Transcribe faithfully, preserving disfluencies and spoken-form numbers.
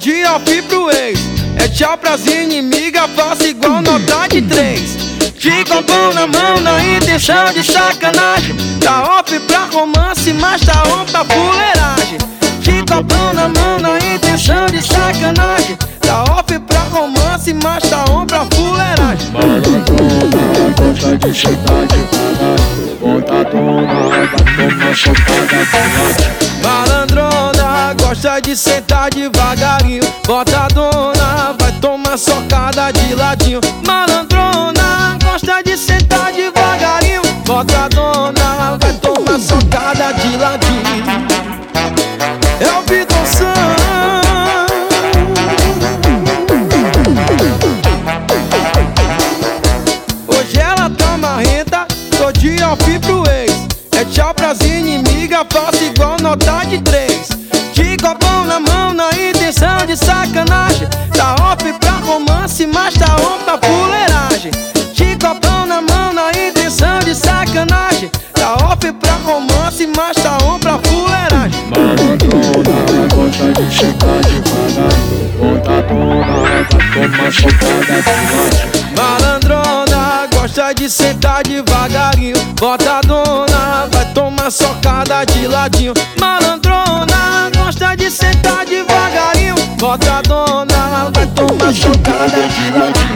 de off pro ex. É tchau pras inimigas, faço igual nota de três. De copão na mão, na intenção de sacanagem. Tá off pra romance, mas tá on pra fuleiragem. De copão na mão, na intenção de sacanagem. Tá off pra romance, mas tá on pra fuleiragem. Malandrona, gosta de sentar devagarinho. Botadona, vai tomar socada de ladinho. Malandrona, gosta de sentar devagarinho. Botadona, vai tomar socada de ladinho. Malandrona, gosta de sentar devagarinho. Botadona, vai tomar socada de ladinho. É o Vitor Sam. Hoje ela tá marrenta, tô de off pro ex. É tchau pras inimigas, faço igual nota de três. De copão na mão, na intenção de sacanagem. Tá off pra romance, mas tá on pra fuleiragem. De copão na mão, na intenção de sacanagem. Tá off pra romance, mas tá on pra fuleiragem. Malandrona, gosta de sentar devagarinho. Botadona, vai tomar socada de ladinho. Malandrona, gosta de sentar devagarinho. Botadona, vai tomar socada de ladinho. Malandrona, gosta de sentar devagarinho. Botadona, vai tomar socada de ladinho.